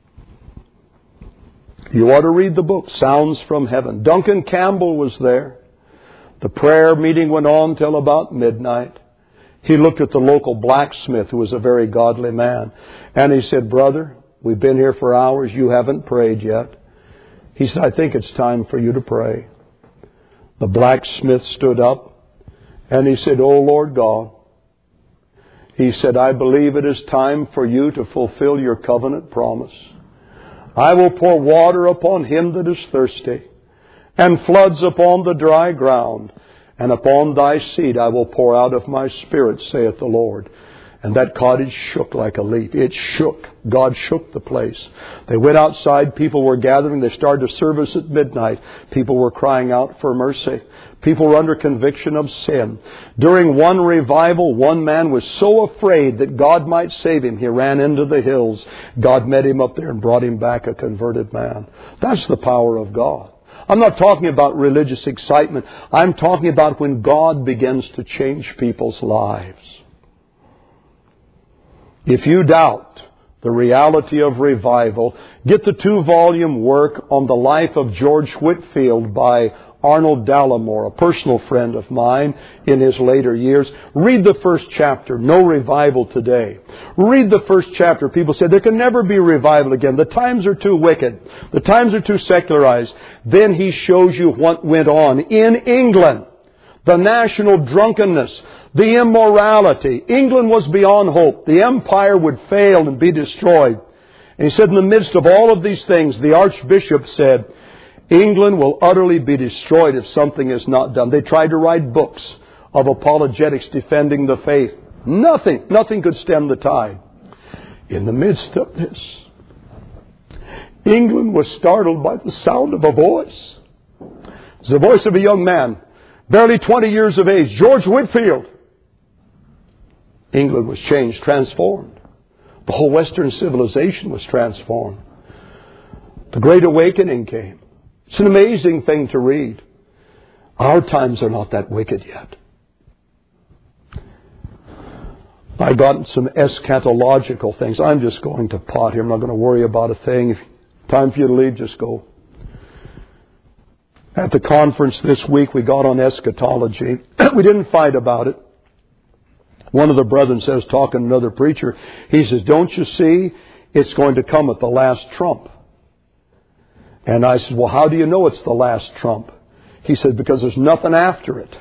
You ought to read the book, Sounds from Heaven. Duncan Campbell was there. The prayer meeting went on till about midnight. He looked at the local blacksmith, who was a very godly man, and he said, "Brother, we've been here for hours. You haven't prayed yet." He said, "I think it's time for you to pray." The blacksmith stood up and he said, "Oh Lord God," he said, "I believe it is time for you to fulfill your covenant promise. I will pour water upon him that is thirsty, and floods upon the dry ground, and upon thy seed I will pour out of my Spirit, saith the Lord." And that cottage shook like a leaf. It shook. God shook the place. They went outside. People were gathering. They started a service at midnight. People were crying out for mercy. People were under conviction of sin. During one revival, one man was so afraid that God might save him, he ran into the hills. God met him up there and brought him back a converted man. That's the power of God. I'm not talking about religious excitement. I'm talking about when God begins to change people's lives. If you doubt the reality of revival, get the 2-volume work on the life of George Whitefield by Arnold Dallimore, a personal friend of mine in his later years. Read the first chapter, No Revival Today. Read the first chapter. People say there can never be revival again. The times are too wicked. The times are too secularized. Then he shows you what went on in England. The national drunkenness, the immorality. England was beyond hope. The empire would fail and be destroyed. And he said, in the midst of all of these things, the Archbishop said, England will utterly be destroyed if something is not done. They tried to write books of apologetics defending the faith. Nothing could stem the tide. In the midst of this, England was startled by the sound of a voice. It was the voice of a young man, barely 20 years of age, George Whitefield. England was changed, transformed. The whole Western civilization was transformed. The Great Awakening came. It's an amazing thing to read. Our times are not that wicked yet. I got some eschatological things. I'm just going to pot here. I'm not going to worry about a thing. If time for you to leave, just go. At the conference this week, we got on eschatology. We didn't fight about it. One of the brethren says, talking to another preacher, he says, "Don't you see, it's going to come at the last trump." And I said, "Well, how do you know it's the last trump?" He said, "Because there's nothing after it."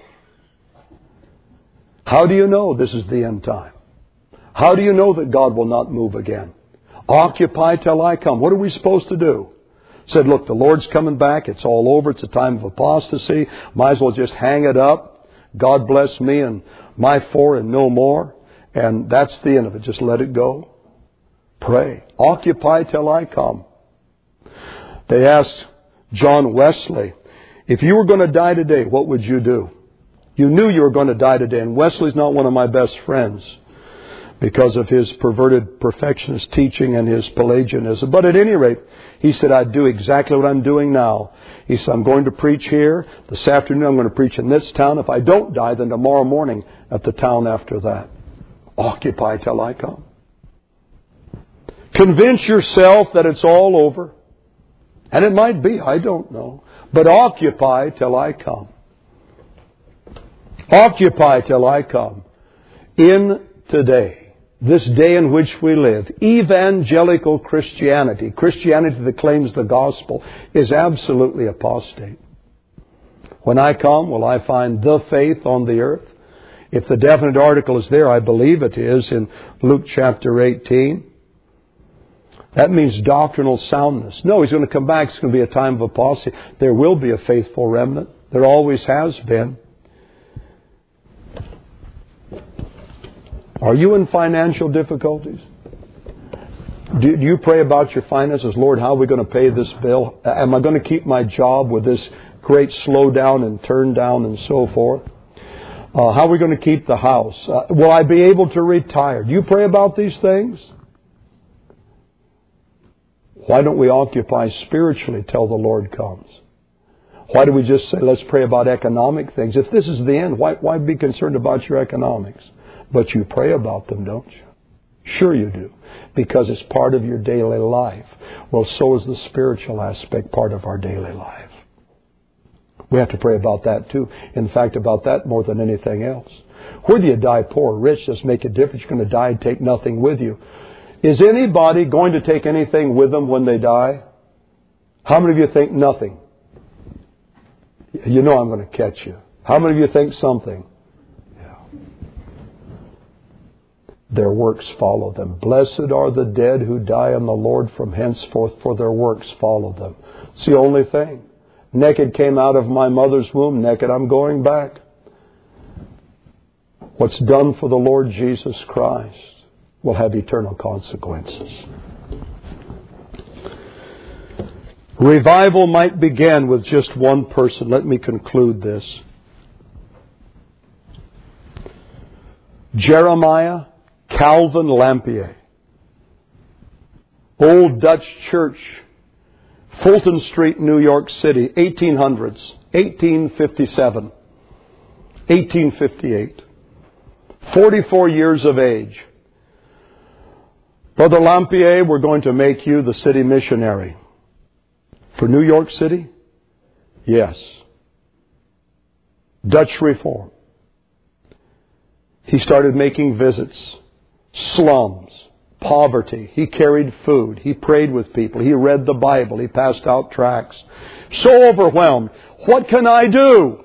How do you know this is the end time? How do you know that God will not move again? Occupy till I come. What are we supposed to do? Said, look, the Lord's coming back. It's all over. It's a time of apostasy. Might as well just hang it up. God bless me and my four and no more. And that's the end of it. Just let it go. Pray. Occupy till I come. They asked John Wesley, if you were going to die today, what would you do? You knew you were going to die today. And Wesley's not one of my best friends because of his perverted perfectionist teaching and his Pelagianism. But at any rate, he said, I'd do exactly what I'm doing now. He said, I'm going to preach here. This afternoon I'm going to preach in this town. If I don't die, then tomorrow morning at the town after that. Occupy till I come. Convince yourself that it's all over. And it might be, I don't know. But occupy till I come. Occupy till I come. In today. This day in which we live, evangelical Christianity, Christianity that claims the gospel, is absolutely apostate. When I come, will I find the faith on the earth? If the definite article is there, I believe it is in Luke chapter 18. That means doctrinal soundness. No, He's going to come back. It's going to be a time of apostasy. There will be a faithful remnant. There always has been. Are you in financial difficulties? Do you pray about your finances? Lord, how are we going to pay this bill? Am I going to keep my job with this great slowdown and turn down and so forth? How are we going to keep the house? Will I be able to retire? Do you pray about these things? Why don't we occupy spiritually till the Lord comes? Why do we just say, let's pray about economic things? If this is the end, why be concerned about your economics? But you pray about them, don't you? Sure you do. Because it's part of your daily life. Well, so is the spiritual aspect part of our daily life. We have to pray about that too. In fact, about that more than anything else. Whether you die poor or rich doesn't make a difference. You're going to die and take nothing with you. Is anybody going to take anything with them when they die? How many of you think nothing? You know I'm going to catch you. How many of you think something? Yeah. Their works follow them. Blessed are the dead who die in the Lord from henceforth, for their works follow them. It's the only thing. Naked came out of my mother's womb, naked I'm going back. What's done for the Lord Jesus Christ will have eternal consequences. Revival might begin with just one person. Let me conclude this. Jeremiah Calvin Lampier. Old Dutch church, Fulton Street, New York City, 1800s, 1857, 1858. 44 years of age. Brother Lampier, we're going to make you the city missionary. For New York City? Yes. Dutch Reform. He started making visits. Slums. Poverty. He carried food. He prayed with people. He read the Bible. He passed out tracts. So overwhelmed. What can I do?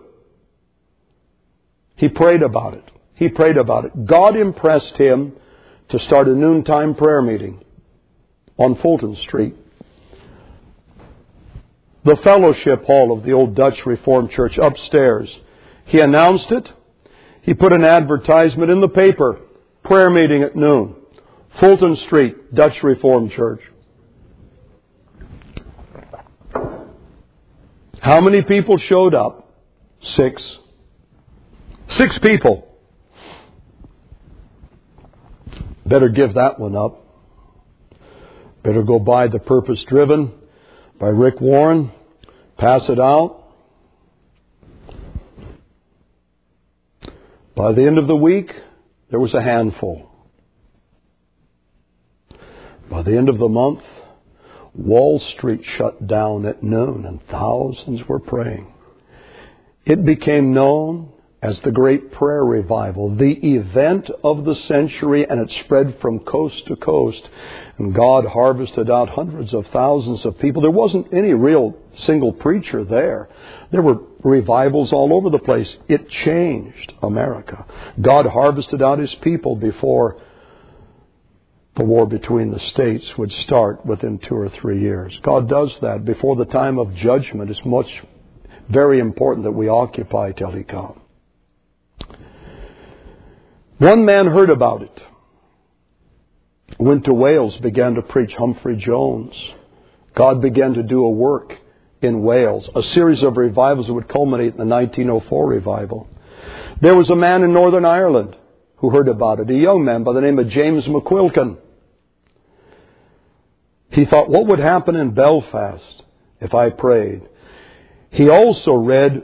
He prayed about it. He prayed about it. God impressed him to start a noontime prayer meeting on Fulton Street. The fellowship hall of the old Dutch Reformed Church upstairs. He announced it. He put an advertisement in the paper. Prayer meeting at noon. Fulton Street, Dutch Reformed Church. How many people showed up? 6. 6 people. Better give that one up. Better go buy The Purpose Driven by Rick Warren. Pass it out. By the end of the week, there was a handful. By the end of the month, Wall Street shut down at noon and thousands were praying. It became known as the Great Prayer Revival, the event of the century, and it spread from coast to coast. And God harvested out hundreds of thousands of people. There wasn't any real single preacher there. There were revivals all over the place. It changed America. God harvested out His people before the war between the states would start within 2 or 3 years. God does that before the time of judgment. It's very important that we occupy till He comes. One man heard about it. Went to Wales, began to preach. Humphrey Jones. God began to do a work in Wales. A series of revivals that would culminate in the 1904 revival. There was a man in Northern Ireland who heard about it. A young man by the name of James McQuilkin. He thought, what would happen in Belfast if I prayed? He also read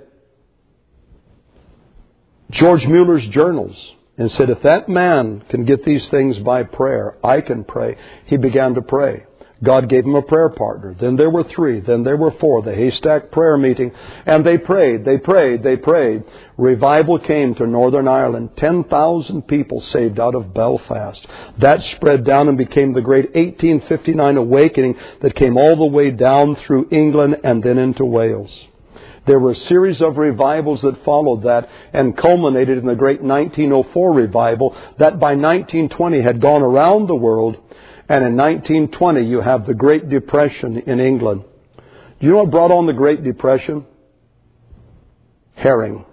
George Mueller's journals and said, if that man can get these things by prayer, I can pray. He began to pray. God gave him a prayer partner. Then there were 3. Then there were 4. The Haystack prayer meeting. And they prayed. They prayed. They prayed. Revival came to Northern Ireland. 10,000 people saved out of Belfast. That spread down and became the great 1859 awakening that came all the way down through England and then into Wales. There were a series of revivals that followed that and culminated in the great 1904 revival that by 1920 had gone around the world. And in 1920 you have the Great Depression in England. Do you know what brought on the Great Depression? Herring.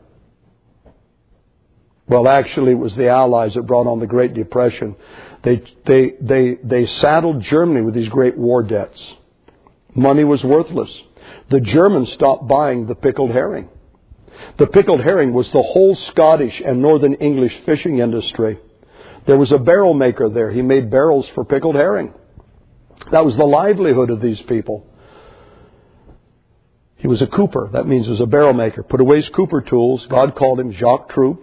Well, actually it was the Allies that brought on the Great Depression. They saddled Germany with these great war debts. Money was worthless. The Germans stopped buying the pickled herring. The pickled herring was the whole Scottish and Northern English fishing industry. There was a barrel maker there. He made barrels for pickled herring. That was the livelihood of these people. He was a cooper. That means he was a barrel maker. Put away his cooper tools. God called him Jacques Troop.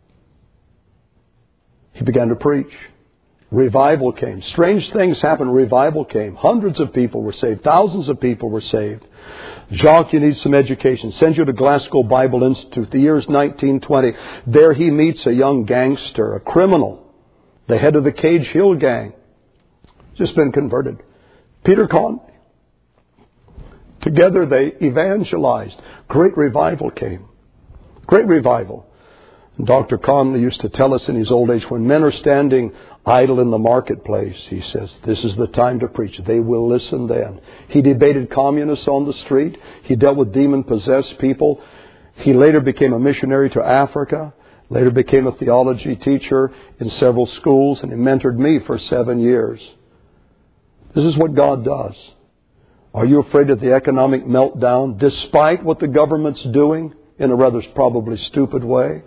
He began to preach. Revival came. Strange things happened. Revival came. Hundreds of people were saved. Thousands of people were saved. Jacques, you need some education. Send you to Glasgow Bible Institute. The year is 1920. There he meets a young gangster, a criminal, the head of the Cage Hill gang. Just been converted. Peter Conway. Together they evangelized. Great revival came. Great revival. And Dr. Conley used to tell us in his old age, when men are standing idle in the marketplace, he says, this is the time to preach. They will listen then. He debated communists on the street. He dealt with demon-possessed people. He later became a missionary to Africa. Later became a theology teacher in several schools. And he mentored me for 7 years. This is what God does. Are you afraid of the economic meltdown, despite what the government's doing in a rather probably stupid way?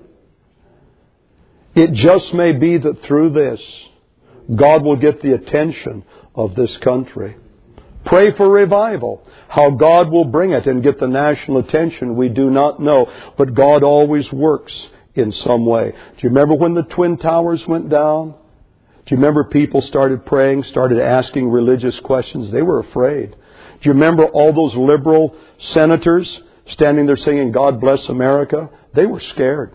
It just may be that through this, God will get the attention of this country. Pray for revival. How God will bring it and get the national attention, we do not know. But God always works in some way. Do you remember when the Twin Towers went down? Do you remember people started praying, started asking religious questions? They were afraid. Do you remember all those liberal senators standing there singing, God bless America? They were scared.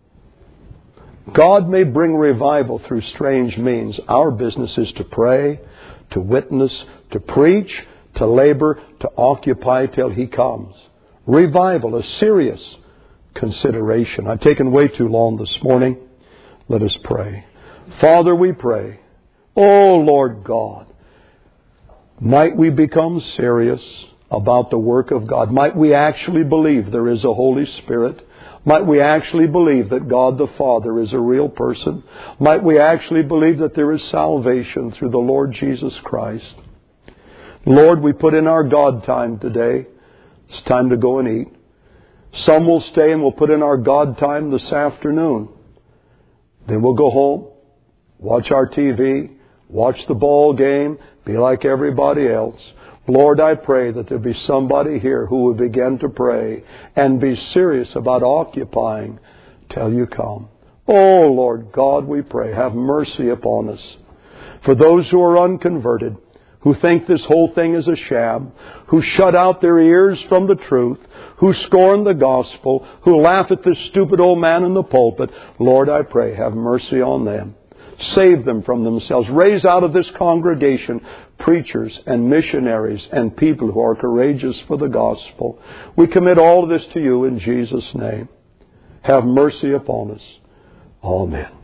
God may bring revival through strange means. Our business is to pray, to witness, to preach, to labor, to occupy till He comes. Revival, a serious consideration. I've taken way too long this morning. Let us pray. Father, we pray. Oh, Lord God, might we become serious about the work of God. Might we actually believe there is a Holy Spirit. Might we actually believe that God the Father is a real person. Might we actually believe that there is salvation through the Lord Jesus Christ. Lord, we put in our God time today. It's time to go and eat. Some will stay and we'll put in our God time this afternoon. Then we'll go home, watch our TV, watch the ball game, be like everybody else. Lord, I pray that there be somebody here who will begin to pray and be serious about occupying till you come. Oh, Lord God, we pray, have mercy upon us. For those who are unconverted, who think this whole thing is a sham, who shut out their ears from the truth, who scorn the gospel, who laugh at this stupid old man in the pulpit, Lord, I pray, have mercy on them. Save them from themselves. Raise out of this congregation preachers and missionaries and people who are courageous for the gospel. We commit all of this to you in Jesus' name. Have mercy upon us. Amen.